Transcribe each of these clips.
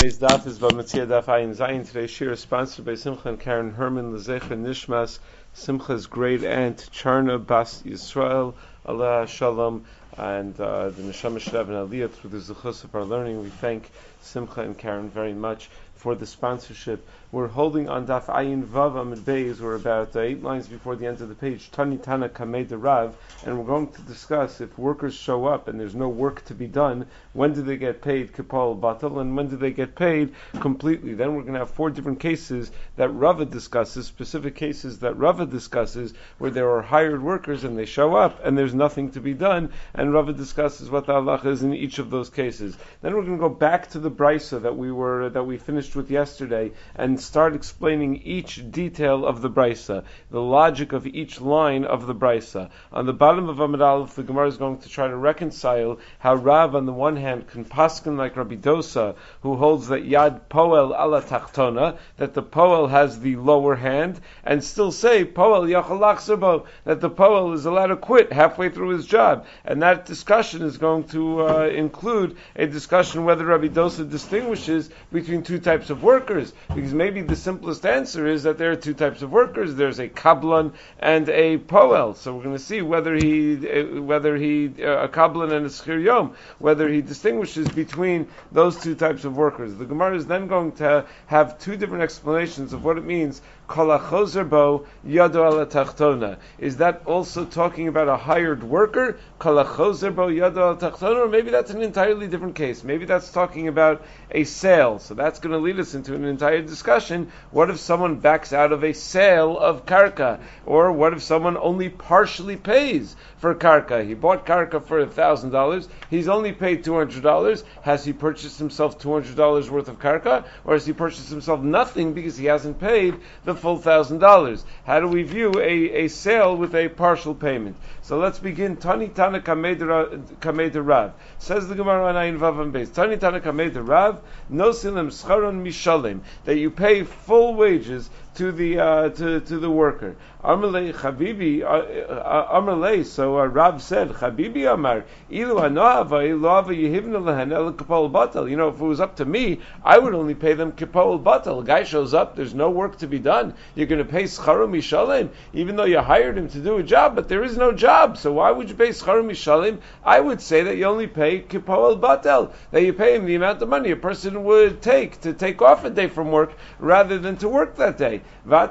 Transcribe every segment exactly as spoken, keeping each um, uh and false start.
Today's daf is Bamitzia Daf Ayin Zayin. Today's shir is sponsored by Simcha and Karen Herman Lezecha Nishmas, Simcha's great aunt Charna Bas Yisrael, Allah Shalom, and uh, the Neshama should have an aliyah through the zuchus of our learning. We thank Simcha and Karen very much for the sponsorship. We're holding on Daf Ayin Vav Amid Beis. We're about uh, eight lines before the end of the page. Tani Tana Kamei de Rav, and we're going to discuss if workers show up and there's no work to be done, when do they get paid Kipol Batal, and when do they get paid completely? Then we're going to have four different cases that Rava discusses, specific cases that Rava discusses, where there are hired workers and they show up and there's nothing to be done, and Rava discusses what the halacha is in each of those cases. Then we're going to go back to the brisa that we were that we finished with yesterday and start explaining each detail of the brisa, the logic of each line of the brisa. On the bottom of Amud Aleph, the Gemara is going to try to reconcile how Rav, on the one hand, can paskin like Rabbi Dosa, who holds that Yad Poel ala Tachtona, that the Poel has the lower hand, and still say Poel Yachal Lachzerbo, that the Poel is allowed to quit halfway through his job. And that discussion is going to uh, include a discussion whether Rabbi Dosa distinguishes between two types of workers, because maybe the simplest answer is that there are two types of workers. There's a kablan and a poel. So we're going to see whether he, uh, whether he, uh, a kablan and a schir yom, whether he distinguishes between those two types of workers. The Gemara is then going to have two different explanations of what it means. Kol hachozer bo yado ala tachtona. Is that also talking about a hired worker? Kol hachozer bo yado ala tachtona, or maybe that's an entirely different case. Maybe that's talking about a sale. So that's going to lead us into an entire discussion. What if someone backs out of a sale of karka? Or what if someone only partially pays for karka? He bought karka for a thousand dollars. He's only paid two hundred dollars. Has he purchased himself two hundred dollars worth of karka? Or has he purchased himself nothing because he hasn't paid the full thousand dollars? How do we view a, a sale with a partial payment? So let's begin. Tani Tana Kamei de Rav. Says the Gemara on Ayin Vav and Beis. Tani Tana Kamei de Rav, no silem scharon mishalim, that you pay full wages to the uh, to to the worker. Amalei Chabibi Amalei. So uh, Rav said, Chabibi Amar Ilu Anoava Iluava Yehivna Lehen El Kipol Batal. You know, if it was up to me, I would only pay them Kipol Batal. A guy shows up, there's no work to be done. You're going to pay Scharu Mishalim, even though you hired him to do a job, but there is no job. So why would you pay Scharu Mishalim? I would say that you only pay Kipol Batal, that you pay him the amount of money a person would take to take off a day from work rather than to work that day.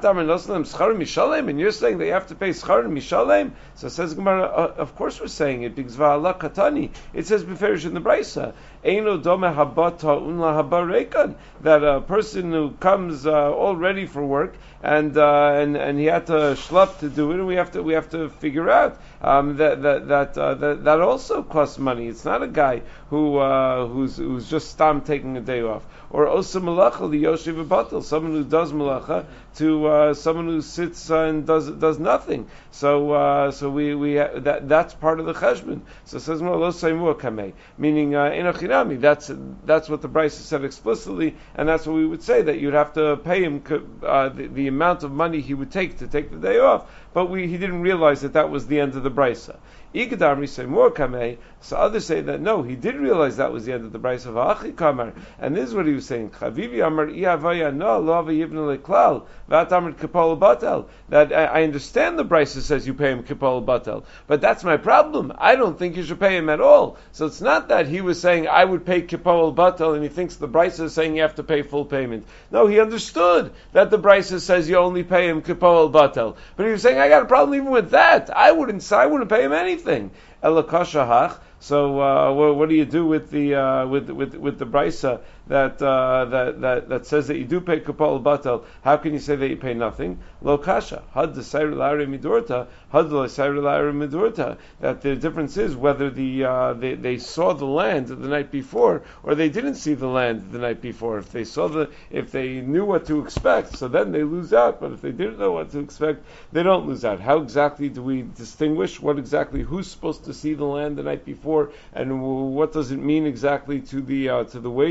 And you're saying that you have to pay schar mishalem. So it says Gemara, uh, of course we're saying it because va'ala katani. It says beferish in the brisa, eino dome habata unla habarekan, that a person who comes uh, all ready for work and uh, and and he had to schlepp to do it, and we have to we have to figure out um, that that that, uh, that that also costs money. It's not a guy who uh, who's who's just stam taking a day off, or osa malacha li yoshiv batal, someone who does malacha to uh, someone who sits uh, and does does nothing. So uh, so we we ha- that that's part of the cheshbon. So it says lo seimu kamei, meaning enochinami. That's that's what the Brisa said explicitly, and that's what we would say, that you'd have to pay him uh, the, the amount of money he would take to take the day off. But we he didn't realize that that was the end of the Brisa. Ikadamri say more kamei. So others say that no, he did realize that was the end of the Brisa of Achi Kamar, and this is what he was saying. Chavivi Amar Iavaya no lo yivna leklal vat Amar Kipol Batel. That I, I understand the Brisa says you pay him Kipol Batel, but that's my problem. I don't think you should pay him at all. So it's not that he was saying I would pay Kipol Batel and he thinks the Brisa is saying you have to pay full payment. No, he understood that the Brisa says you only pay him Kipol Batel, but he was saying I got a problem even with that. I wouldn't. I wouldn't pay him anything. Elakashahach. So uh, what, what do you do with the uh, with with with the brisa that uh, that that that says that you do pay kapal batal? How can you say that you pay nothing? Lo kasha had the sayr la'are midurta had the sayr la'are midurta. That the difference is whether the uh, they they saw the land the night before or they didn't see the land the night before. If they saw the if they knew what to expect, so then they lose out. But if they didn't know what to expect, they don't lose out. How exactly do we distinguish what exactly who's supposed to see the land the night before? And what does it mean exactly to the uh, to the wages?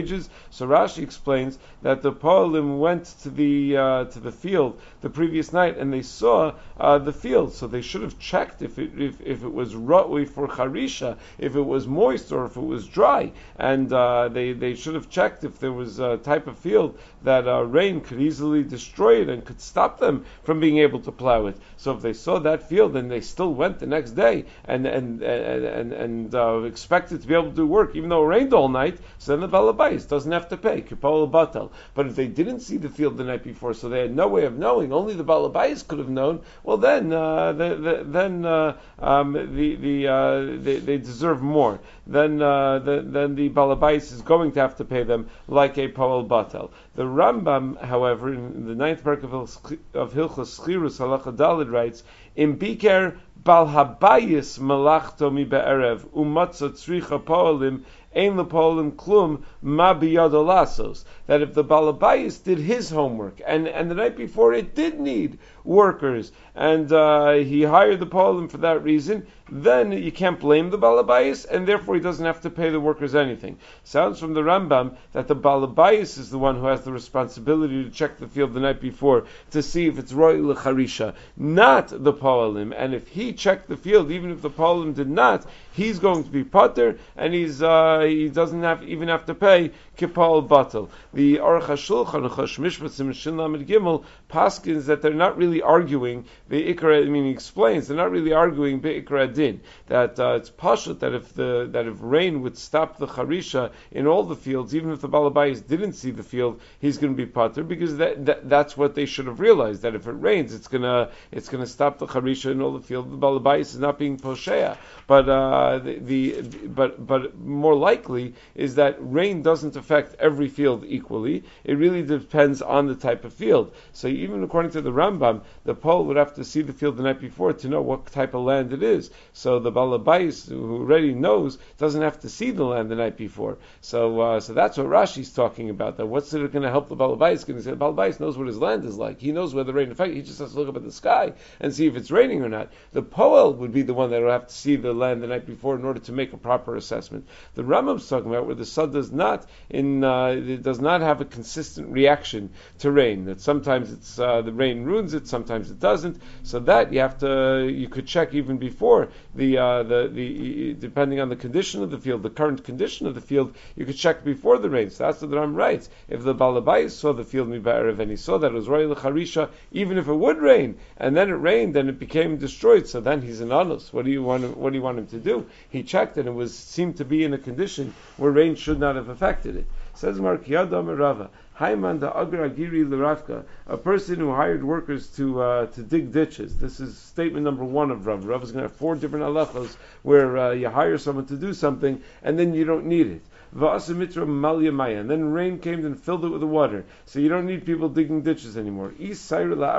So Rashi explains that the Poalim went to the uh, to the field the previous night and they saw uh, the field, so they should have checked if it if, if it was ra'ui for charisha, if it was moist or if it was dry, and uh, they they should have checked if there was a type of field that uh, rain could easily destroy it and could stop them from being able to plow it. So if they saw that field and they still went the next day and and and and, and uh, expected to be able to do work, even though it rained all night, so then the balabais doesn't have to pay kipol batal. But if they didn't see the field the night before, so they had no way of knowing, only the balabais could have known. Well, then uh, the, the, then uh, um, the the uh, they, they deserve more. Then uh, the, then the balabais is going to have to pay them like a poel batal. The Rambam, however, in the ninth parak of Hilchos Schirus Halacha Daled writes, "In biker bal habayis malachto mi be'erev umatza tzricha poelim ein lepoelim klum ma biyado lasos." That if the balabayis did his homework and and the night before it did need workers and uh, he hired the poelim for that reason, then you can't blame the balabayis, and therefore he doesn't have to pay the workers anything. Sounds from the Rambam that the balabayis is the one who has the responsibility to check the field the night before to see if it's roy lecharisha, not the poelim. And if he checked the field, even if the poelim did not, he's going to be pater, and he's uh, he doesn't have even have to pay kipal batal. The Aruch HaShulchan Aruch Mishpatzim Shin Lamed Gimel paskins that they're not really arguing the ikra. I mean, he explains they're not really arguing the ikra din, that uh, it's pashut that if the that if rain would stop the charisha in all the fields, even if the balabais didn't see the field, he's going to be pater, because that, that that's what they should have realized, that if it rains, it's gonna it's gonna stop the charisha in all the field. The balabais is not being poshea, but uh, the, the but but more likely is that rain doesn't affect every field equally. It really depends on the type of field. So even according to the Rambam, the Pole would have to see the field the night before to know what type of land it is. So the balabais, who already knows, doesn't have to see the land the night before. So uh, so that's what Rashi's talking about. That what's it going to help the balabais? Going to say the balabais knows what his land is like. He knows where the rain affects. He just has to look up at the sky and see if it's raining or not. The Poel would be the one that would have to see the land the night before in order to make a proper assessment. The Rambam's talking about where the sun does not in uh, it does not have a consistent reaction to rain. That sometimes it's uh, the rain ruins it, sometimes it doesn't. So that you have to you could check even before the uh, the the depending on the condition of the field, the current condition of the field, you could check before the rain. So that's what the Ram writes. If the balabais saw the field miba'erev and he saw that it was royal charisha, even if it would rain, and then it rained and it became destroyed, so then he's an anus. What do you want? What do you want him to do? He checked and it was seemed to be in a condition where rain should not have affected it. Says Mark Yadam Rava, Haiman da Agra Giri L'Ravka, a person who hired workers to uh, to dig ditches. This is statement number one of Rav. Rav is going to have four different halachos where uh, you hire someone to do something and then you don't need it. V'asamitra malya maya, and then rain came and filled it with the water, so you don't need people digging ditches anymore. If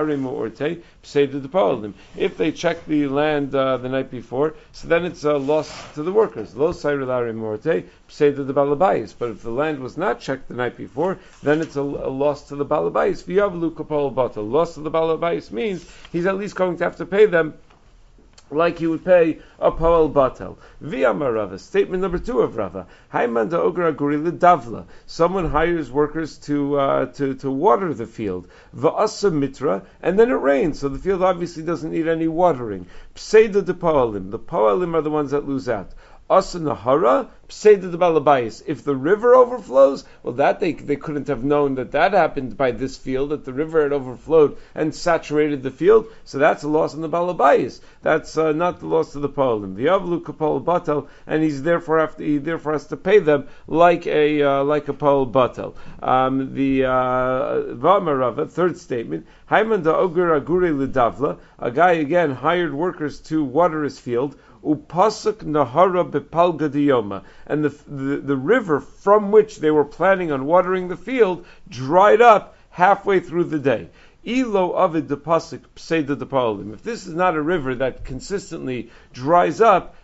they check the land uh, the night before, so then it's a uh, loss to the workers. Lo the balabais. But if the land was not checked the night before, then it's a, a loss to the balabais. V'yavlu kapol bata. Loss to the balabais means he's at least going to have to pay them like he would pay a Poel Batel. V'yamar Rava, statement number two of Rava. Haiman da Ogra Gorila Davla. Someone hires workers to uh, to to water the field. V'asa Mitra, and then it rains, so the field obviously doesn't need any watering. Pseida de Poelim. The Poelim are the ones that lose out. Asa Nahara, Pseida de Balabais. If the river overflows, well, that they they couldn't have known that that happened by this field, that the river had overflowed and saturated the field, so that's a loss on the Balabais. That's uh, not the loss to the Poelim. The Avlu Kapol Batel, and he's therefore have to, he therefore has to pay them like a uh, like a Poel Batel. Um, the Vamarava, uh, third statement, Haiman da Ogur Agure Lidavla, a guy again hired workers to water his field. Upasuk Nahara Bepalga Diyoma, and the, the the river from which they were planning on watering the field dried up halfway through the day. Ilo avid depasuk pseida depalim. If this is not a river that consistently dries up,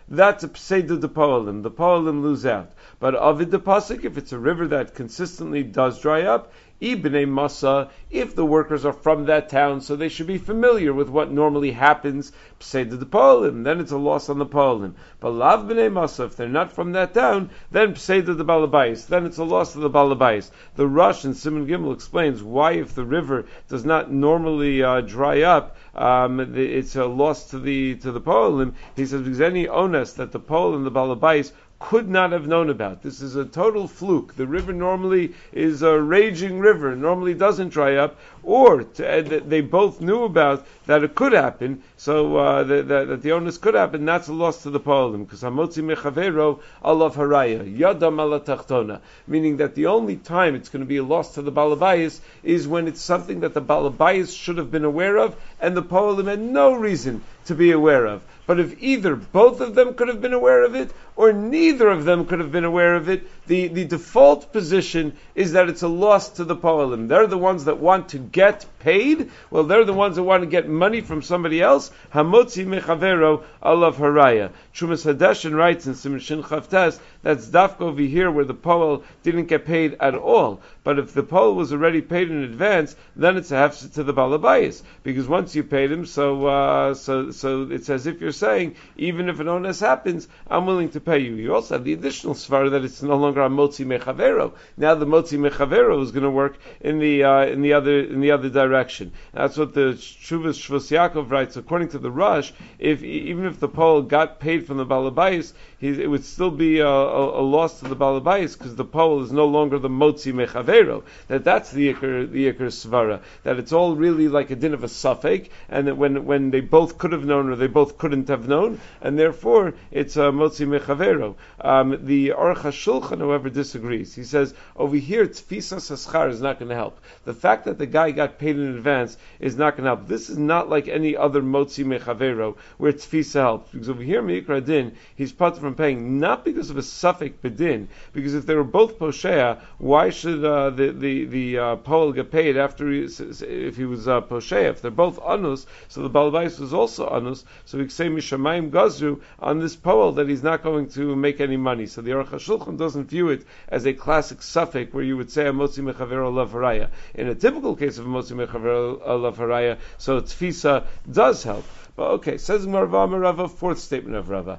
that's a pseudo de poelim. The poelim lose out. But avid the pasuk, if it's a river that consistently does dry up, Ibnei Masa, if the workers are from that town, so they should be familiar with what normally happens, Pseudo de Polim, then it's a loss on the Polim. But Lav Bnei Masa, if they're not from that town, then Pseudo de Balabais, then it's a loss of the Balabais. The Rush in Simon Gimel explains why if the river does not normally uh, dry up, um, it's a loss to the to the Polim. He says because any onus that the Polim, the Balabais, could not have known about. This is a total fluke. The river normally is a raging river, normally doesn't dry up, or to, uh, they both knew about that it could happen, so uh, that, that, that the onus could happen, that's a loss to the Polim, because Hamotzi Mechavero alav haraya, yadam ala tachtona, meaning that the only time it's going to be a loss to the Balabayas is when it's something that the Balabayas should have been aware of, and the Polim had no reason to be aware of. But if either both of them could have been aware of it, or neither of them could have been aware of it, the, the default position is that it's a loss to the Poelim. They're the ones that want to get paid. Well, they're the ones that want to get money from somebody else. Hamotzi mechavero alav haraya. Trumas Hadeshin writes in Simon Shin Chavtes, that's dafka over here where the Poel didn't get paid at all. But if the Poel was already paid in advance, then it's a hefset to the Balabayas. Because once you paid him, so, uh, so, so it's as if you're saying, even if an onus happens, I'm willing to pay you. You also have the additional svara that it's no longer a motzi mechavero. Now the motzi mechavero is going to work in the uh, in the other in the other direction. That's what the Shuvas Shvus Yaakov writes. According to the Rush, if even if the Pole got paid from the Balabayas, it would still be a, a, a loss to the Balabayas because the Pole is no longer the motzi mechavero. That that's the ikar the ikar svara. That it's all really like a din of a suffix, and that when when they both could have known or they both couldn't have known, and therefore it's a motzi mechavero. Um, the Aruch HaShulchan, however, disagrees. He says over here, tfisas haschar is not going to help. The fact that the guy got paid in advance is not going to help. This is not like any other motzi mechavero where tfisa helps, because over here meikra din he's put from paying not because of a suffix bedin, because if they were both poshea, why should uh, the the the uh, Poel get paid after he, if he was uh, poshea? If they're both anus, so the balabais was also anus, so we say mishamayim gazru on this Poel that he's not going to make any money. So the Aruch HaShulchan doesn't view it as a classic suffix where you would say a motzi mechavero lav haraya. In a typical case of a motzi mechavero lav haraya, so tfisa does help. But okay, says Marva Rava, fourth statement of Rava.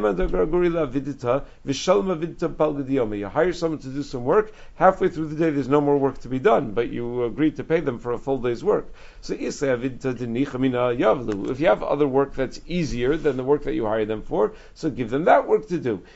You hire someone to do some work, halfway through the day there's no more work to be done, but you agreed to pay them for a full day's work. So if you have other work that's easier than the work that you hire them for, so give them that work to do.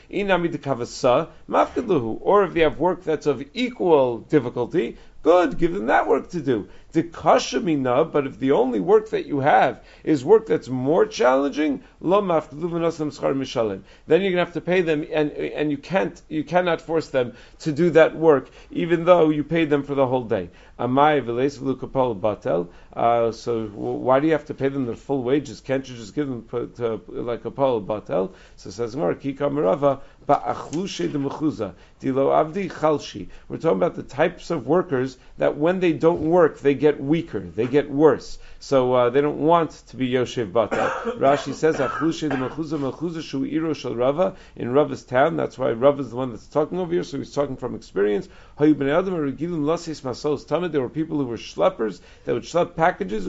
Or if they have work that's of equal difficulty, good, give them that work to do. The kashamina, but if the only work that you have is work that's more challenging, lo mishalim. Then you're gonna have to pay them, and and you can't you cannot force them to do that work, even though you paid them for the whole day. Amai v'leis v'lukapol batel. So why do you have to pay them their full wages? Can't you just give them to, like a pol batel? So it says Gemara, Kika Merava ba'achlushe de mechuza dilo avdi chalshi. We're talking about the types of workers that when they don't work, they get weaker, they get worse. So uh, they don't want to be Yoshev Batel. Rashi says, Achlushe de Mechuza, Mechuza Shu Iro Shel Rava, in Rava's town. That's why Rava is the one that's talking over here, so he's talking from experience. There were people who were schleppers, that would schlep packages,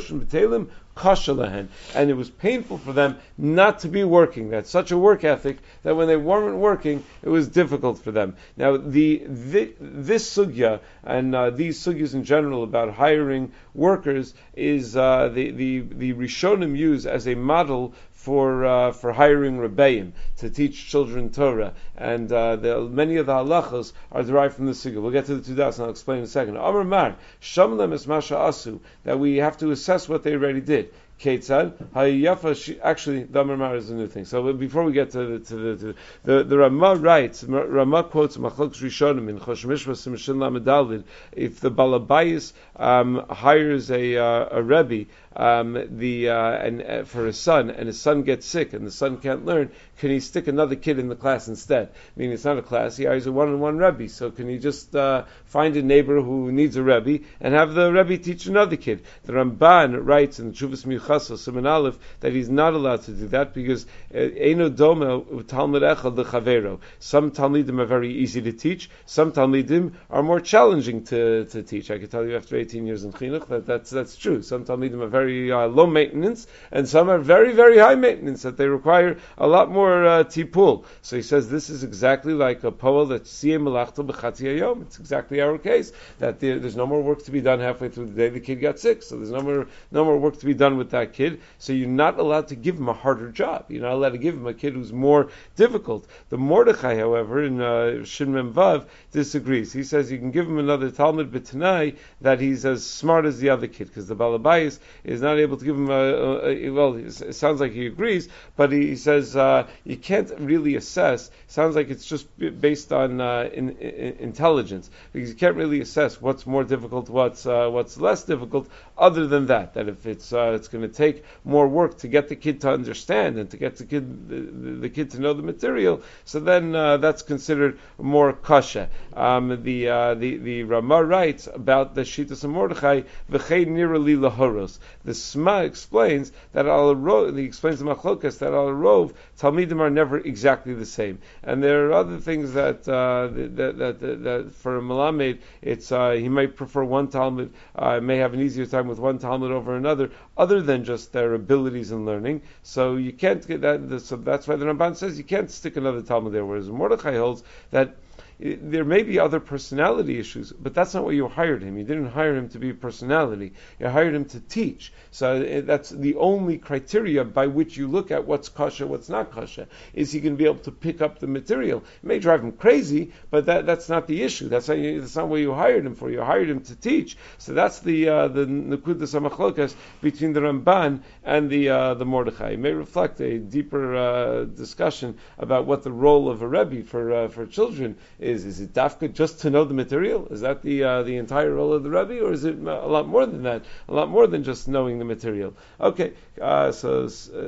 and it was painful for them not to be working. That's such a work ethic that when they weren't working, it was difficult for them. Now, the, the this sugya and uh, these sugyas in general about hiring workers is uh, the the the Rishonim use as a model for uh, for hiring rebbeim to teach children Torah, and uh, the, many of the halachos are derived from the sugya. We'll get to the two dots, and I'll explain in a second. Amar Mar Shamlem es Masha Asu, that we have to assess what they already did. Ketzad Hayafa. Actually, the Amar Mar is a new thing. So before we get to the to the to the, the Ramah writes, Ramah quotes Machlokes Rishonim in Chosh Mishras Mishin Lamed Daled. If the Balabayis um, hires a uh, a rebbe um, the uh, and uh, for his son, and his son gets sick, and the son can't learn, can he stick another kid in the class instead? I mean, it's not a class; he hires a one-on-one rebbe. So can he just uh, find a neighbor who needs a rebbe and have the rebbe teach another kid? The Ramban writes in the Chuvas Miuchad Chasel, Siman Aleph, that he's not allowed to do that because Eino Doma Talmud Echad Lechavero. Some Talmidim are very easy to teach. Some Talmidim are more challenging to, to teach. I can tell you after eighteen years in Chinuch that that's that's true. Some Talmidim are very uh, low maintenance, and some are very very high maintenance that they require a lot more uh, tipul. So he says this is exactly like a poel that siyem melachto b'chatzi hayom. It's exactly our case that there, there's no more work to be done halfway through the day. The kid got sick, so there's no more no more work to be done with that kid. So you're not allowed to give him a harder job. You're not allowed to give him a kid who's more difficult. The Mordechai, however, in uh, Shin Mem Vav, disagrees. He says you can give him another Talmud b'tanai that he's as smart as the other kid, because the Balabayas is not able to give him a, a, a well, it sounds like he agrees, but he says uh, you can't really assess. Sounds like it's just based on uh, in, in, intelligence, because you can't really assess what's more difficult, what's uh, what's less difficult. Other than that, that if it's uh, it's going to take more work to get the kid to understand and to get the kid the, the kid to know the material, so then uh, that's considered more kasha. Um, the uh, the the Ramah writes about the Shittas of Mordechai v'chei nirali lahoros. The Sma explains that al rov. He explains the machlokas that al rov talmidim are never exactly the same, and there are other things that uh, that, that, that that for a malamed it's uh, he might prefer one talmud, uh, may have an easier time with one talmud over another, other than just their abilities in learning. So you can't get that. So that's why the Ramban says you can't stick another talmud there. Whereas Mordechai holds that there may be other personality issues, but that's not what you hired him. You didn't hire him to be a personality. You hired him to teach. So that's the only criteria by which you look at what's kasha, what's not kasha. Is he going to be able to pick up the material? It may drive him crazy, but that, that's not the issue. That's not, that's not what you hired him for. You hired him to teach. So that's the uh, the nekudas hamachlokas between the Ramban and the uh, the Mordechai. It may reflect a deeper uh, discussion about what the role of a rebbe for uh, for children is. Is it dafka just to know the material? Is that the uh, the entire role of the Rebbe, or is it a lot more than that? A lot more than just knowing the material. Okay, uh, so uh,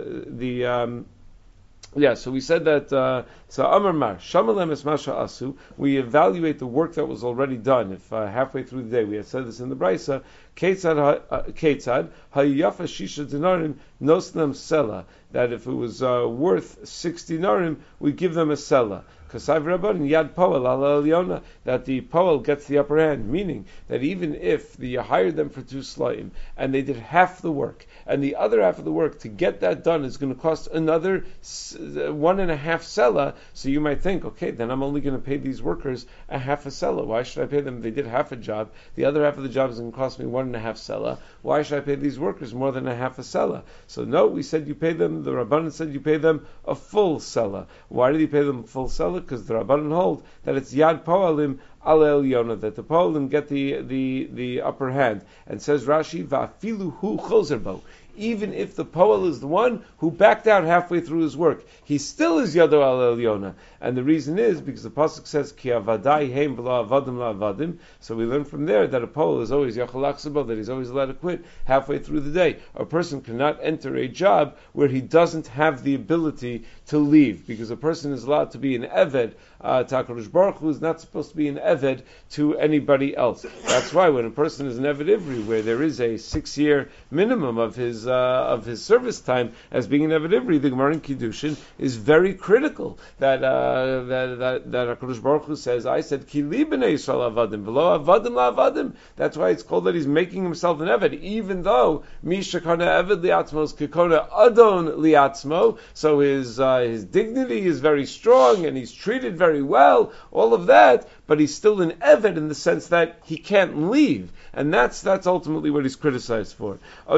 the um, yeah, so we said that. Uh, so Amar Mar Shamalem es Masha Asu. We evaluate the work that was already done. If uh, halfway through the day we had said this in the Brisa, Ketzad Ketzad Hayafa Shisha Dinarim Nosnam Sela. That if it was uh, worth sixty narim, we give them a sela. Kasav Rabban Yad Poel Ala Eliona, that the Poel gets the upper hand, meaning that even if the, you hired them for two slaim and they did half the work, and the other half of the work to get that done is going to cost another one and a half sela, so you might think, okay, then I'm only going to pay these workers a half a sela. Why should I pay them? They did half a job. The other half of the job is going to cost me one and a half sela. Why should I pay these workers more than a half a sela? So no, we said you pay them, the Rabbanan said you pay them a full sela. Why did he pay them a full sela? Because the Rabbanan hold that it's Yad Poalim Ala Eliona, that the Poalim get the, the, the upper hand. And says Rashi, Va'afilu hu chozerbo. Even if the Poel is the one who backed out halfway through his work, he still is Yado Al Eliona. And the reason is because the pasuk says Ki avadai heim v'lo avadim la'avadim. So we learn from there that a Poel is always Yachal Aksabo, that he's always allowed to quit halfway through the day. A person cannot enter a job where he doesn't have the ability to leave, because a person is allowed to be an Eved. Uh, Takarush Baruch Hu is not supposed to be an Eved to anybody else. That's why when a person is an Eved Ivri, where there is a six-year minimum of his uh, of his service time as being an Eved Ivri, the Gemara in Kiddushin is very critical. That uh, that that that Hakadosh Baruch Hu says, "I said Ki li b'nei Yisrael avadim v'lo avadim la'avadim." That's why it's called that he's making himself an Eved, even though Misha kana Eved liatzmo is kikona Adon liatzmo. So his uh, his dignity is very strong and he's treated very well, all of that, but he's still an Eved in the sense that he can't leave, and that's that's ultimately what he's criticized for. Or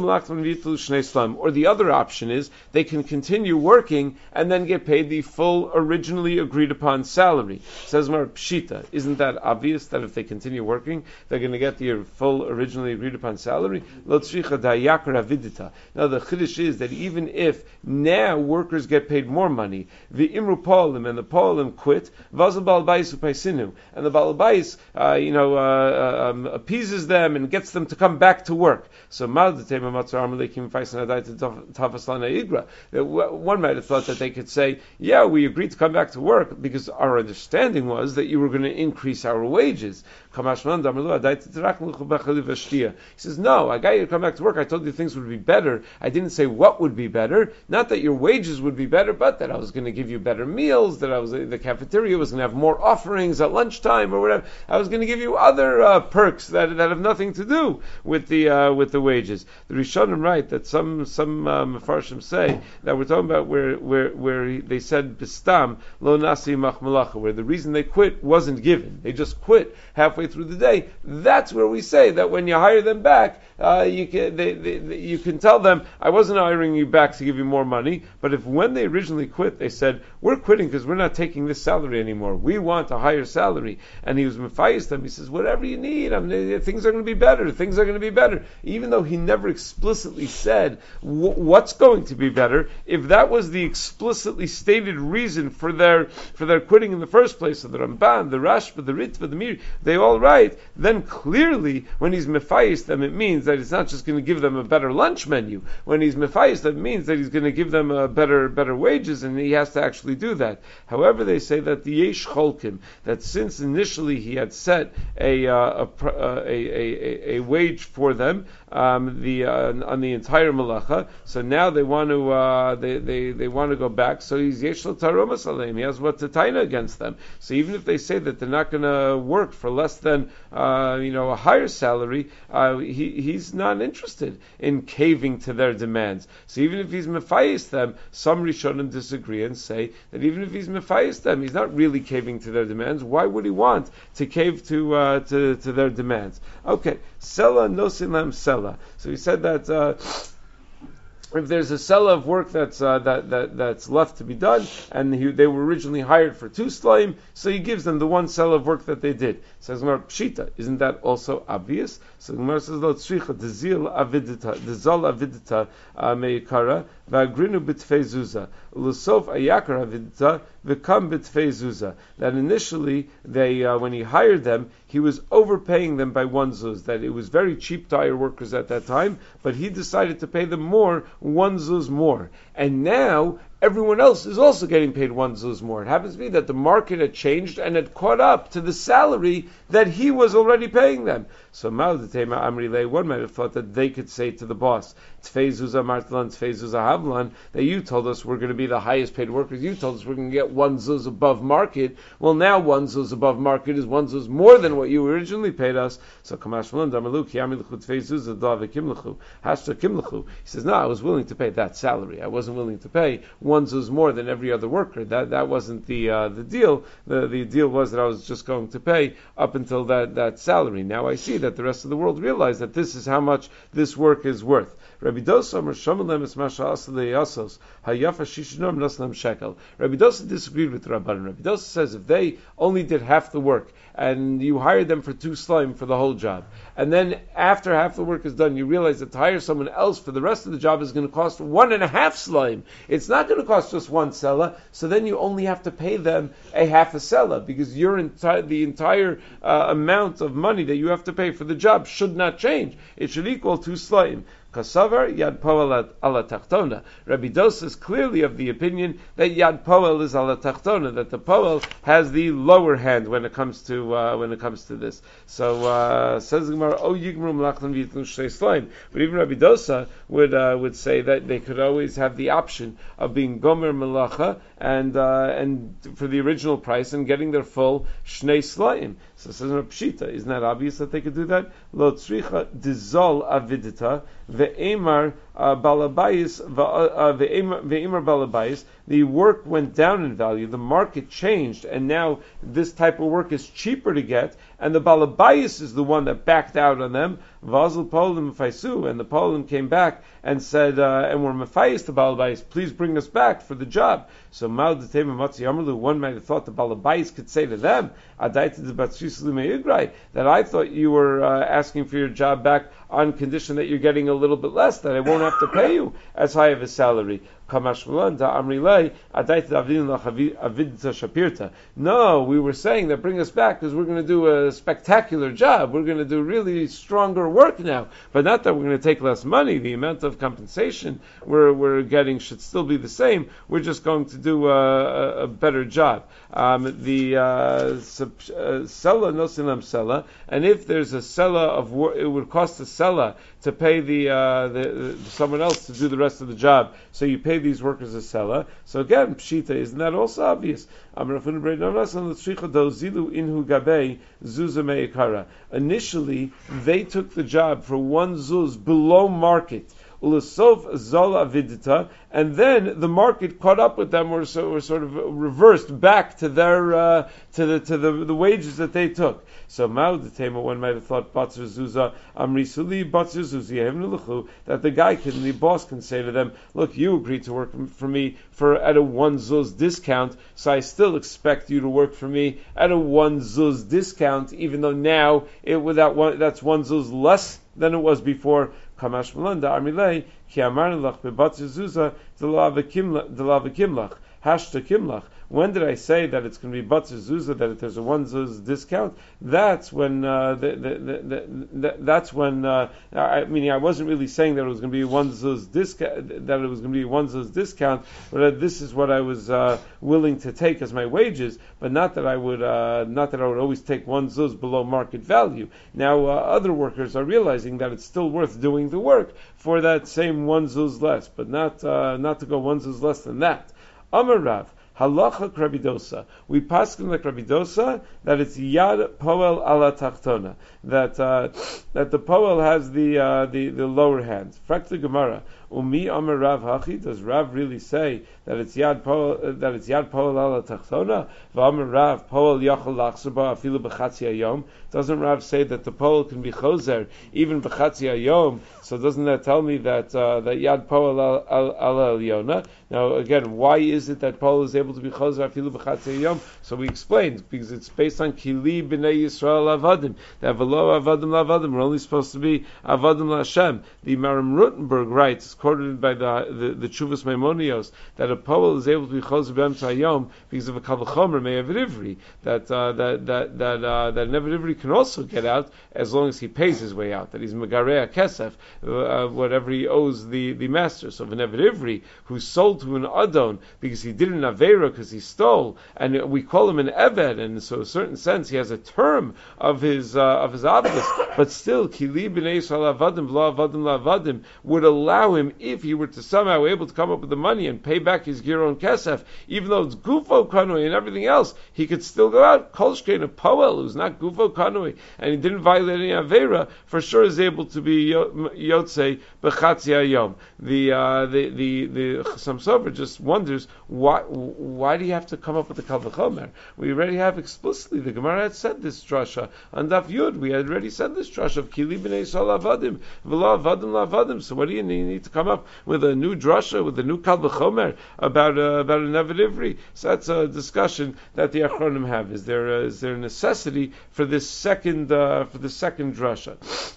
the other option is they can continue working and then get paid the full originally agreed upon salary. Says Mar Pshita, isn't that obvious that if they continue working, they're going to get the full originally agreed upon salary? Now the chiddush is that even if now workers get paid more money, the imru polim and the polim quit, vazal bal bais sinu, and the balabais, uh, you know, uh, um, appeases them and gets them to come back to work. So one might have thought that they could say, yeah, we agreed to come back to work because our understanding was that you were going to increase our wages. He says, no, I got you to come back to work. I told you things would be better. I didn't say what would be better. Not that your wages would be better, but that I was going to give you better meals, that I was the cafeteria was going to have more offerings at lunchtime or whatever. I was going to give you other uh, perks that that have nothing to do with the uh, with the wages. The Rishonim write that some some uh, Mefarshim say that we're talking about where where where they said bistam lo nasi machmalacha, where the reason they quit wasn't given. They just quit halfway through the day. That's where we say that when you hire them back, uh, you can they, they, they, you can tell them, I wasn't hiring you back to give you more money, but if when they originally quit they said, we're quitting because we're not taking this salary anymore, we want a higher salary, and he was mefayis them, he says, whatever you need, I mean, things are going to be better, things are going to be better, even though he never explicitly said w- what's going to be better. If that was the explicitly stated reason for their for their quitting in the first place, so the Ramban, the Rashba, the Ritva, the Mir, they all write, then clearly when he's mefayis them, it means that it's not just going to give them a better lunch menu. When he's mefayis them, it means that he's going to give them a better better wages, and he has to actually do that. However, they say that the yesh cholkim, that since initially he had set a uh, a, a, a, a, a wage for them, um, the uh, on the entire malacha, so now they want to uh, they, they, they want to go back. So he's yesh taromas aleim. He has what to taina against them. So even if they say that they're not going to work for less than uh, you know a higher salary, uh, he he's not interested in caving to their demands. So even if he's mefayis them, some Rishonim disagree and say that even if he's mefayis them, he's not really caving to their demands. Why would he want to cave to uh, to, to their demands? Okay, sela nosin lam sela. So he said that. Uh, If there's a sela of work that's uh, that, that that's left to be done, and he, they were originally hired for two slaim, so he gives them the one sela of work that they did. Says Gemara, Pshita, isn't that also obvious? So Gemara says, Lo tzricha dezil avidita, dezal avidita meikara va'agrinu b'tfei zuza, l'sof ayakar avidita v'kam b'tfei zuza. That initially they, uh, when he hired them, he was overpaying them by one zuz. That it was very cheap to hire workers at that time, but he decided to pay them more, one zuz more. And now everyone else is also getting paid one zuz more. It happens to be that the market had changed and had caught up to the salary that he was already paying them. So Ma'al Amri Lei, one might have thought that they could say to the boss, Tfei Zuzah Martlan, Tfei Zuzah Havlan, that you told us we're going to be the highest paid workers, you told us we're going to get one zuz above market. Well, now one zuz above market is one zuz more than what you originally paid us. So Kamash Malan Damalu Kiyami L'chu Tfei Zuzah Dava Kim L'chu Hashta Kim L'chu. He says, no, I was willing to pay that salary. I wasn't willing to pay one zuz more than every other worker. That that wasn't the uh, the deal. The the deal was that I was just going to pay up until that, that salary. Now I see that the rest of the world realize that this is how much this work is worth. Rabbi Dosa Rabbi Dosa disagreed with Rabban. Rabbi Dosa says if they only did half the work and you hired them for two slime for the whole job, and then after half the work is done, you realize that to hire someone else for the rest of the job is going to cost one and a half slime. It's not going to cost just one sella, so then you only have to pay them a half a sella because your entire the entire uh, amount of money that you have to pay for the job should not change. It should equal two slime. Kasavar Yad Poel ala Tachtona. Rabbi Dosa is clearly of the opinion that Yad Poel is ala Tachtona, that the Poel has the lower hand when it comes to uh, when it comes to this. So uh, says the Gemara, Oh Yigmru Melachlan V'Yitnu Shnei Slaim. But even Rabbi Dosa would uh, would say that they could always have the option of being Gomer Melacha and uh, and for the original price and getting their full Shnei Slaim. So it says in Pshita, isn't that obvious that they could do that? Lo tzricha dizol avidita ve'emar balabayis ve'emar balabayis. The work went down in value, the market changed, and now this type of work is cheaper to get, and the balabayis is the one that backed out on them. Vazel Polim Faisu, and the Polim came back and said, uh, and were mefayis to balabayis, please bring us back for the job. So Mal Detema Matzi Amrlu, one might have thought the balabayis could say to them, that I thought you were uh, asking for your job back on condition that you're getting a little bit less, that I won't have to pay you as high of a salary. No, we were saying that bring us back because we're going to do a spectacular job. We're going to do really stronger work now, but not that we're going to take less money. The amount of compensation we're, we're getting should still be the same. We're just going to do a, a better job. Um, the sella nosinam sella, and if there's a sella of work, it would cost a sella to pay the, uh, the, the someone else to do the rest of the job. So you pay these workers a sella. So again, pshita, isn't that also obvious? Initially, they took the job for one zuz below market. And then the market caught up with them, or, so, or sort of reversed back to their uh, to the to the, the wages that they took. So Ma'ud one might have thought Batzer Zuza Amrisuli Batzer Zuzi that the guy can, the boss can say to them, look, you agreed to work for me for at a one zuz discount, so I still expect you to work for me at a one zuz discount, even though now it without one that's one zuz less than it was before. Kamash Malanda Armilei Ki Amarnilach Bebatzer Zuza Delav Kimlach Hashta Kimlach. When did I say that it's going to be Batzer Zuzah, that there's a one zuz discount? That's when, uh, the, the, the, the, that's when, uh, I mean, I wasn't really saying that it was going to be one zuz discount, that it was going to be one zuz discount, but uh, this is what I was, uh, willing to take as my wages, but not that I would, uh, not that I would always take one zuz below market value. Now, uh, other workers are realizing that it's still worth doing the work for that same one zuz less, but not, uh, not to go one zuz less than that. Amar Rav. Halacha Krabidosa. We paskin like Krabidosa that it's Yad Poel ala Tachtona. That uh, that the Poel has the uh, the the lower hand. Frakta Gemara. Umi Amar Rav Hachi. Does Rav really say that it's Yad Poel uh, that it's Yad Poel ala Tachtona? V'Amar Rav Poel Yachol Lachzeba Afilu B'Chatzi Hayom. Doesn't Rav say that the Poel can be Chozer even B'Chatzi Hayom? So doesn't that tell me that uh, that Yad Poel ala Eliona? Now again, why is it that Poel is able to be Chozer Afilu B'Chatzi Hayom? So we explained, because it's based on Kili B'nei Yisrael Avadim. That V'lo Avadim Lavadim, we're only supposed to be Avadim LaHashem. The Maram Rutenberg writes, it's quoted by the the, the Chuvas Maimonios, that a Poel is able to be Chozer B'Emtza Hayom because of a Kavachomer Me'avid Ivri, that uh, that that that uh, that an Evid Ivri can also get out as long as he pays his way out, that he's Megareya Kesef, uh, whatever he owes the, the master. So if an Evid Ivri who sold to an Adon because he did an Avera, because he stole, and we call him an Eved, and so in a certain sense he has a term of his uh, of his Avdus, but still Kili B'nei Yisrael Avadim V'lo Avadim La'avadim would allow him, if he were to somehow able to come up with the money and pay back his Giron Kesef, even though it's Gufo Kanui and everything else, he could still go out. Kolshkein, a Poel who's not Gufo Kanui and he didn't violate any Avera, for sure is able to be Yotzei B'Chatzi Hayom. The uh, the the the Chassam Sofer just wonders why why do you have to come up with the Kal V'chomer? We already have explicitly, the Gemara had said this drasha on Daf Yud. We had already said this drasha of Kili B'nei Yisrael Avadim V'lo Avadim La'avadim. So what do you need? You need to come up with a new drasha, with a new Kal V'chomer about uh, about an Evid Ivri. So that's a discussion that the Achronim have. Is there uh, is there a necessity for this second uh, for the second drasha?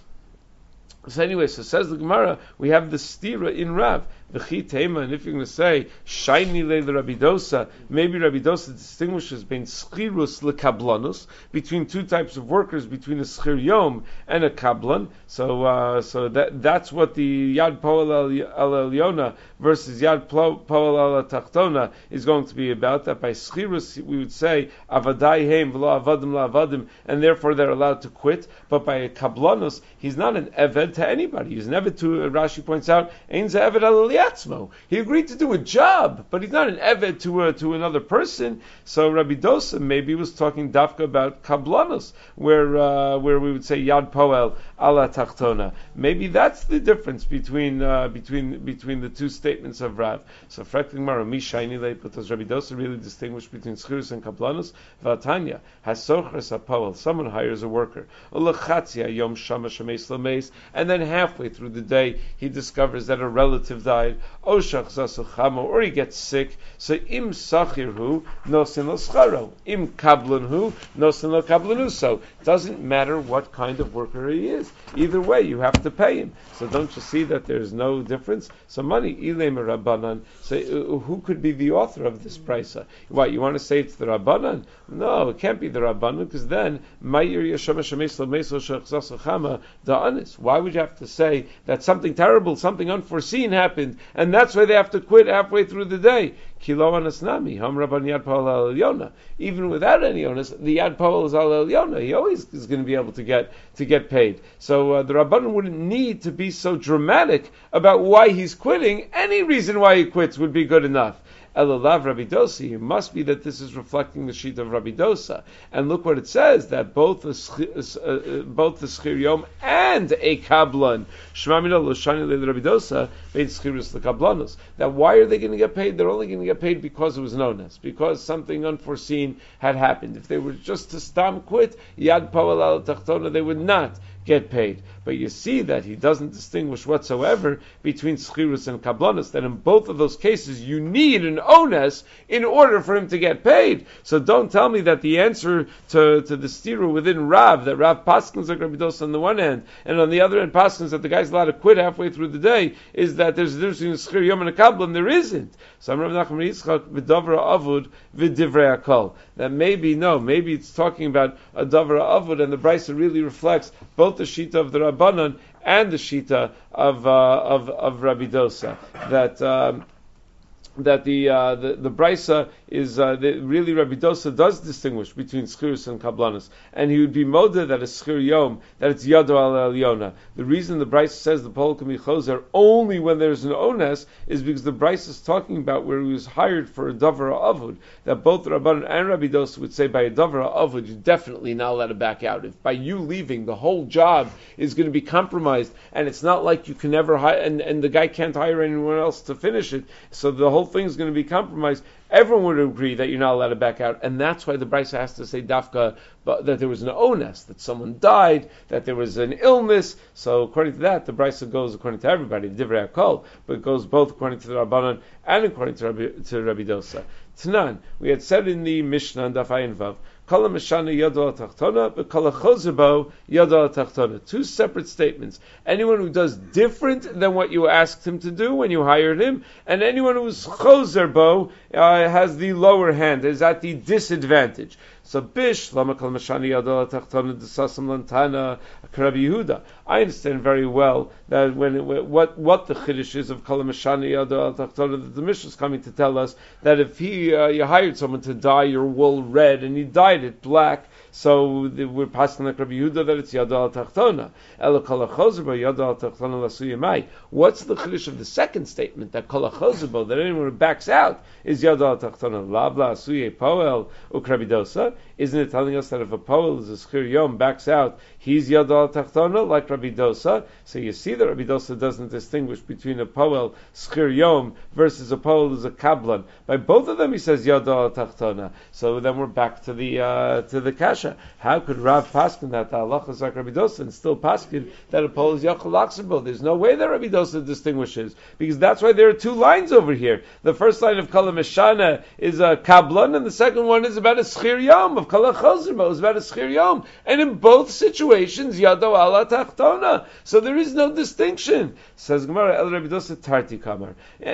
So anyway, so says the Gemara, we have the stira in Rav. V'chi tema, and if you're going to say shayni le Rabbi Dosa, maybe Rabbi Dosa distinguishes between schirus lekablanus, between two types of workers, between a schir yom and a kablan. So, uh, so that that's what the Yad Poel al Eliona versus Yad Poel al Tachtona is going to be about. That by schirus we would say avadai heim v'lo avadim la'avadim, and therefore they're allowed to quit. But by a kablanus, he's not an eved to anybody. He's an eved to, Rashi points out, ein ze eved al he agreed to do a job, but he's not an eved to a, to another person. So Rabbi Dosa maybe was talking dafka about kablanos, where uh, where we would say Yad Poel ala Tachtona. Maybe that's the difference between uh, between between the two statements of Rav. So Frekling Mara Mi Shiny Late, but does Rabbi Dosa really distinguish between schirus and kablanos? Vatanya Hasochres HaPoel. Someone hires a worker, Ulachatzia Yom Shama Shameis Lameis, and then halfway through the day he discovers that a relative died. died, or he gets sick, so im sachirhu nosin lo scharo, im kablanhu nosin lo kablanu. So it doesn't matter what kind of worker he is. Either way, you have to pay him. So don't you see that there's no difference? So money, ilem rabbanan. So uh, who could be the author of this price? What, you want to say it's the rabbanan? No, it can't be the rabbanan, because then ma'ir yashama shemeslo meslo shechzas chama da'anis. Why would you have to say that something terrible, something unforeseen happened, and that's why they have to quit halfway through the day? Kilo anasnami, ham rabban yad pa'al al yona. Even without any onus, the yad pa'al is al el yona. He always is going to be able to get to get paid. So uh, the rabbanan wouldn't need to be so dramatic about why he's quitting. Any reason why he quits would be good enough. Elalav Rabbi Dosa, it must be that this is reflecting the sheet of Rabbi Dosa. And look what it says, that both the uh, both the Schir Yom and a Kablan, Shmamina Loshani Le Rabbi Dosa, made Schirus the Kablanos. That why are they going to get paid? They're only going to get paid because it was known as, because something unforeseen had happened. If they were just to stam quit, Yad Pawal al Tachtona, they would not get paid. But you see that he doesn't distinguish whatsoever between schirus and kablanus, that in both of those cases you need an ones in order for him to get paid. So don't tell me that the answer to, to the stiru within Rav, that Rav paskins like Rabbi Dosa on the one hand, and on the other hand paskins that the guy's allowed to quit halfway through the day, is that there's a difference between a schir yom and a kablan. There isn't. So I'm Rav Nachman Yitzchak v'davra avud v'divrei akol. That maybe, no, maybe it's talking about a davra avud, and the brisa really reflects both the shita of the Rabbanan and the shita of uh, of of Rabbi Dosa. That um, that the uh, the the brisa is uh, the, really Rabbi Dosa does distinguish between schirus and kablanus, and he would be modeh that a schir yom, that it's yado alelyona. The reason the brisa says the pol can be choser only when there's an ones is because the brisa is talking about where he was hired for a davar avud. That both Rabbanan and Rabbi Dosa would say by a davar avud you're definitely not allowed to back out. If by you leaving the whole job is going to be compromised, and it's not like you can never hire, and, and the guy can't hire anyone else to finish it, so the whole thing is going to be compromised, everyone would agree that you're not allowed to back out. And that's why the Brisa has to say dafka, but that there was an ones, that someone died, that there was an illness. So according to that, the Brisa goes according to everybody, divrei akol, but it goes both according to the Rabbanan and according to Rabbi, to Rabbi Dosa. Tanan, we had said in the Mishnah, Daf Ayin Vav, Kala Mishana Yado Tachtona, but Kala Chozerbo Yado Tachtona. Two separate statements. Anyone who does different than what you asked him to do when you hired him, and anyone who's Chozerbo uh, has the lower hand, is at the disadvantage. So Bish, Lama Kala Mishana Yado Tachtona Desasam Lantana Rabbi Yehuda. I understand very well that when it, what what the chiddush is of Kala Mishana Yado Tachtona, that the Mishnah is coming to tell us that if he uh, you hired someone to dye your wool red and he dyed it black, so the, we're passing like Rabbi Yehuda that it's Yad al Tachtona. Ela Kol HaChozerbo Yad al Tachtona L'Asuya Mai. What's the chiddush of the second statement, that Kol HaChozerbo, that anyone who backs out is Yad al Tachtona Labla Asuya Poel Uk Rabbi Dosa? Isn't it telling us that if a Poel is a Schir Yom backs out, he's Yad al Tachtona like Rabbi Dosa? So you see that Rabbi Dosa doesn't distinguish between a Poel Schir Yom versus a Poel who's a Kablan. By both of them he says Yad al Tachtona. So then we're back to the uh, to the kasha. How could Rav paskin that the halacha is like Rabbi Dosa and still paskin that a pole is yachol laksabo? There's no way that Rabbi Dosa distinguishes, because that's why there are two lines over here. The first line of Kala Mishana is a kablan, and the second one is about a schir yom of Kala Chozerbo is about a schir yom, and in both situations yado ala tachtona. So there is no distinction. Says Gemara El Rabbi Dosa Tarti Kamar.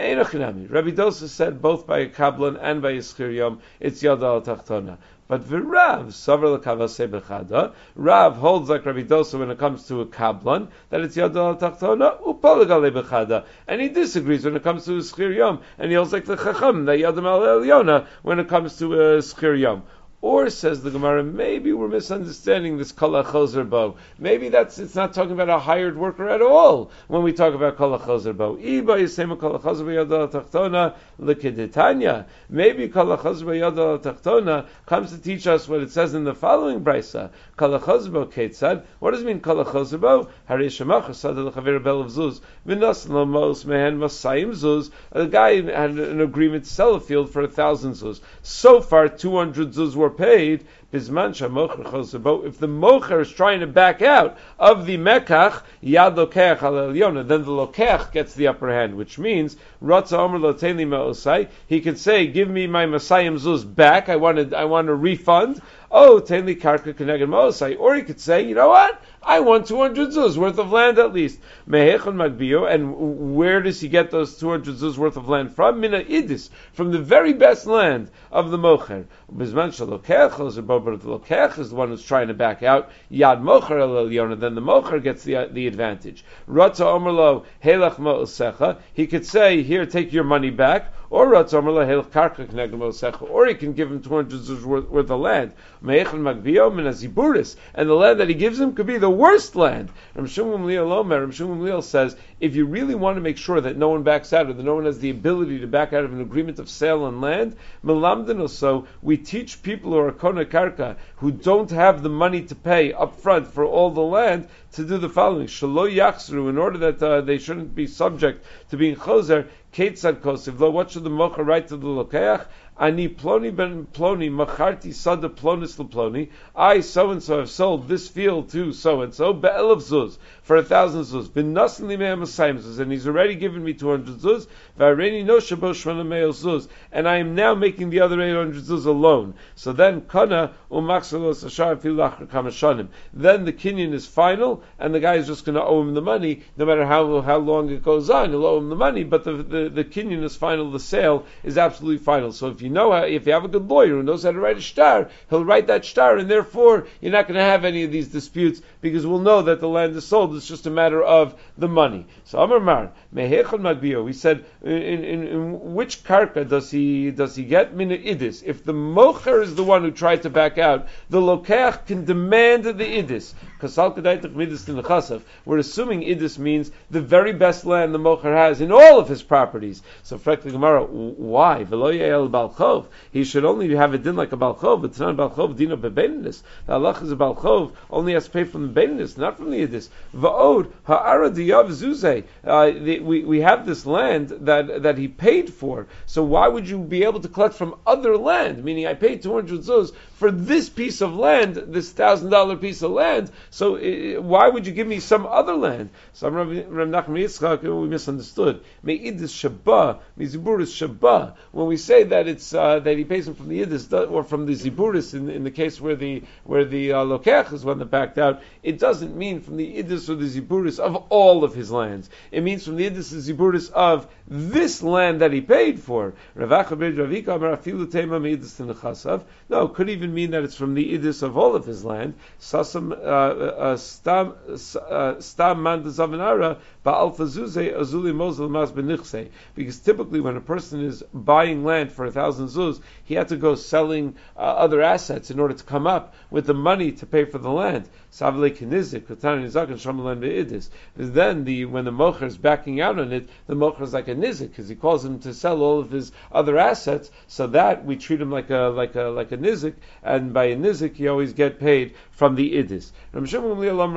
Rabbi Dosa said both by a kablan and by a schir yom it's yado ala tachtona. But V'Rav, Savar l'Kavasei B'chada, Rav holds like Rabbi Dosa when it comes to a Kablan, that it's Yad al Tachtona, Upalagalei B'chada. And he disagrees when it comes to a Schir Yom, and he holds like the Chacham, that Yad al Elyona, when it comes to a Schir Yom. Or, says the Gemara, maybe we're misunderstanding this Kala Chozerbo. Maybe that's it's not talking about a hired worker at all when we talk about Kala Chozerbo. Iba Yisema Kala Chozerbo Yada Tachtona L'Kedetanya. Maybe Kala Chozerbo Yada Tachtona comes to teach us what it says in the following brisa. Kala Chozerbo Ketzad. What does it mean Kala Chozerbo? Harei Shemach Chasad L'Chaver Bel of Zuz V'Nas Lamos Mehen Masayim Zuz. A guy had an agreement to sell a field for a thousand zuz. So far, two hundred zuz were paid, Bisman shamocher chosabo. If the mocher is trying to back out of the mekach, yad lokeach al elyona, then the lokeach gets the upper hand, which means ratza omer lo tein li, he could say, give me my Masayim Zuz back, I wanted, I want a refund. Oh, Tenli Karka Keneged Mosai. Or he could say, you know what? I want two hundred zuz worth of land at least. Mehechon Magbio, and where does he get those two hundred zuz worth of land from? Mina Idis, from the very best land of the Mocher. Bizman Shalokech, but the Lokech is the one who's trying to back out. Yad Mocher El Elyona, then the Mocher gets the, the advantage. Ratza Omerlo Helach Mo'osecha, he could say, here, take your money back. Or Ratza Omerlo Helach Karka Keneged Mo'osecha, or he can give him two hundred zuz worth, worth of land. Mehechon Magbio, Mina Ziburis, and the land that he gives him could be the worst land. Ram Shimon Gamliel Omer, Ram Shimon Gamliel says, if you really want to make sure that no one backs out, or that no one has the ability to back out of an agreement of sale on land, Melamden also, we teach people who are Kona Karka, who don't have the money to pay up front for all the land, to do the following. Shalo Yachsru, in order that uh, they shouldn't be subject to being Choser, Ketzad Kosiv, lo, what should the Mocha write to the Lokeach? Ani ploni ben ploni macharti sada plonis leploni. I so and so have sold this field to so and so be'elav zuz for a thousand zuz. B'nasin li me'am zuz, and he's already given me two hundred zuz. V'areni no shabo shvana me'el zuz, and I am now making the other eight hundred zuz alone. So then kana u'maksalos ashar filachar kamashanim. Then the kinyan is final, and the guy is just going to owe him the money, no matter how how long it goes on. He'll owe him the money, but the the, the kinyan is final. The sale is absolutely final. So if you know how, if you have a good lawyer who knows how to write a shtar, he'll write that shtar, and therefore you're not going to have any of these disputes because we'll know that the land is sold. It's just a matter of the money. So Amar Mar Mehechon Magbio, he said, in, in, in which karka does he does he get mina idis? If the mocher is the one who tried to back out, the lokeach can demand the idis. We're assuming idis means the very best land the mocher has in all of his properties. So Frekli Gemara, why? Balchov. He should only have a din like a Balchov, but it's not a Balchov dina bebeinis. The halach is a Balchov, only has to pay from the beinis, not from the idis. Va'od ha'ara diyav zuzeh. We we have this land that that he paid for. So why would you be able to collect from other land? Meaning, I paid two hundred zuz for this piece of land, this thousand dollar piece of land. So uh, why would you give me some other land? So Rav Nachman Yitzchak, we misunderstood. Me'idis shabba, miziburis shabba. When we say that it's uh, that he pays him from the idis or from the ziburis, in, in the case where the where the uh, lokech is one that backed out, it doesn't mean from the idis or the ziburis of all of his lands. It means from the idis and ziburis of this land that he paid for. No, it could even mean that it's from the idis of all of his land. Sasam stam stam man dezavinara ba'alfa zuze azuli mozel mas benichse. Because typically when a person is buying land for a thousand zuz, he had to go selling uh, other assets in order to come up with the money to pay for the land. Then the when the mocher is backing out on it, the mocher is like a nizik because he calls him to sell all of his other assets. So that we treat him like a like a like a nizik, and by a nizik he always get paid from the idis. Shimon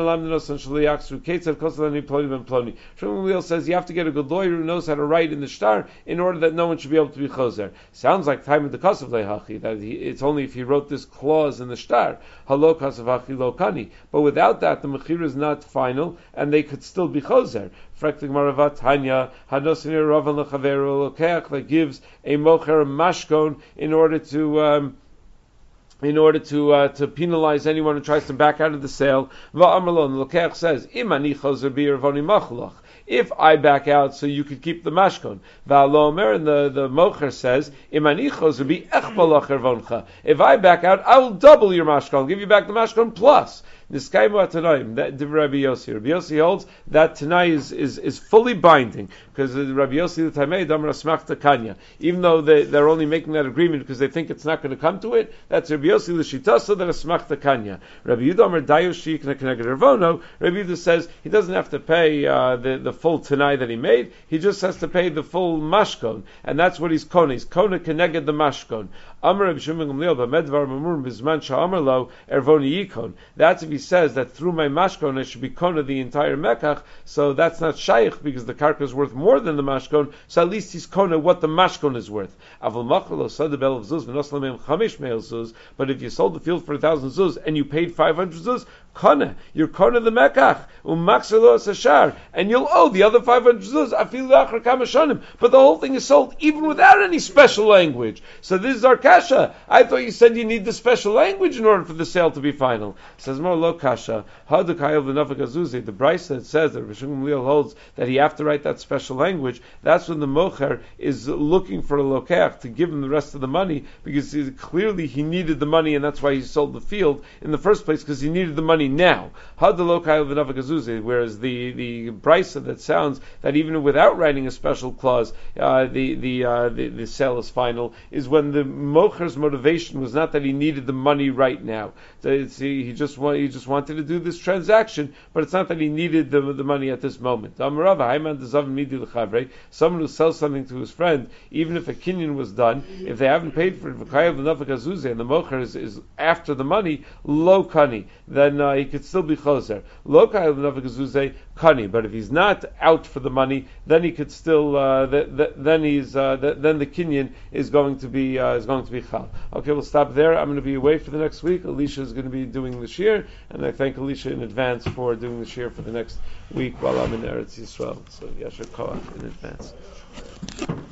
Gamliel says you have to get a good lawyer who knows how to write in the shtar in order that no one should be able to be choser. Sounds like time of the kasav lehachi, that he, it's only if he wrote this clause in the shtar halo kasav hachi lo kani. But without that, the mechira is not final, and they could still be choser. Freklik maravat hanya hanosini ravan lechaveru lokeach, that gives a mocher mashkon in order to. Um, in order to uh, to penalize anyone who tries to back out of the sale. Va'amalon, the Lokeach says, Imani chozer bi ervoni machlach. If I back out, so you could keep the mashkon. Va'alomer, and the, the mocher says, Imani chozer bi echbalach ervoncha. If I back out, I will double your mashkon, I'll give you back the mashkon plus. Niskaimu atanaim, that Rabbi Yossi. Rabbi Yossi holds that Tanai is, is, is fully binding, because Rabbi Yossi the Tamei Damar Asmachta Kanya. Even though they, they're only making that agreement because they think it's not going to come to it, that's Rabbi Yossi l'shitasa that Asmachta Kanya. Rabbi Yudah Amar Dayoshi Knekneged Ravono. Rabbi Yudah says he doesn't have to pay uh, the, the full Tanai that he made, he just has to pay the full mashkon, and that's what he's kona. He's kona Kneged the mashkon. Amar Reb Shimon Gamliel b'medvar mamur b'zman sha'amar lo ervoni yikon. That's if he says that through my mashkon I should be kona the entire mekach. So that's not shaykh because the karka is worth more than the mashkon. So at least he's kona what the mashkon is worth. Aval machlo sada bel of zuz v'noslamem chamish meil zuz. But if you sold the field for a thousand zuz and you paid five hundred zuz, kona, you're kona the mekach u'makselo asashar, and you'll owe the other five hundred zuz afil achar kamashanim. But the whole thing is sold even without any special language. So this is our kasha. I thought you said you need the special language in order for the sale to be final. Says more lo kasha. Hadukayel v'nafik azuzi. The Bryce that says that Reb Shimon Gamliel holds that he have to write that special language. That's when the mocher is looking for a lokeach to give him the rest of the money, because he, clearly he needed the money, and that's why he sold the field in the first place, because he needed the money now. Hadukayel v'nafik azuzi. Whereas the the Bryce that sounds that even without writing a special clause, uh, the the, uh, the the sale is final, is when the mocher's motivation was not that he needed the money right now. It's, he, he just wa- he just wanted to do this transaction, but it's not that he needed the, the money at this moment. Someone who sells something to his friend, even if a kinyan was done, if they haven't paid for it, and the mocher is, is after the money, lo kani, then uh, he could still be choser. Lo kani, but if he's not out for the money, then he could still, uh, th- th- then he's, uh, th- then the kinyan is going to be uh, is going to be chal. Okay, we'll stop there. I'm going to be away for the next week. Alicia is going to be doing the shir, and I thank Alicia in advance for doing the shir for the next week while I'm in Eretz Yisrael. So Yasher Koach in advance.